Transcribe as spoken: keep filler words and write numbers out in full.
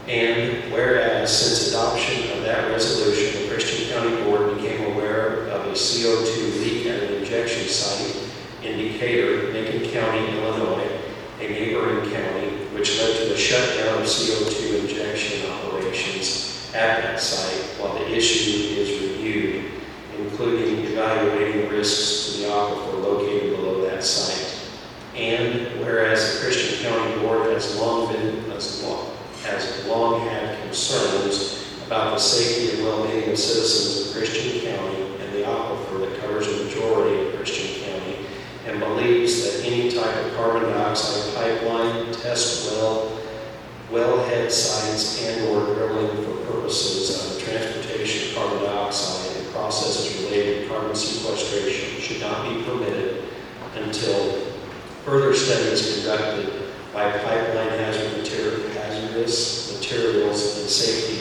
And whereas since adoption of that resolution, the Christian County Board became aware of a C O two leak at an injection site in Decatur, Macon County, Illinois, a neighboring county, which led to the shutdown of C O two injection operations at that site while the issue is reviewed, including evaluating risks to the aquifer located below that site. And whereas the Christian County Board has long been, has long, has long had concerns about the safety and well-being of citizens of Christian County and the aquifer that covers a majority of Christian County, and believes that any type of carbon dioxide pipeline, test well, wellhead sites, and or drilling for purposes of the transportation of carbon dioxide and processes related to carbon sequestration should not be permitted until further studies conducted by pipeline hazard material, hazardous materials and safety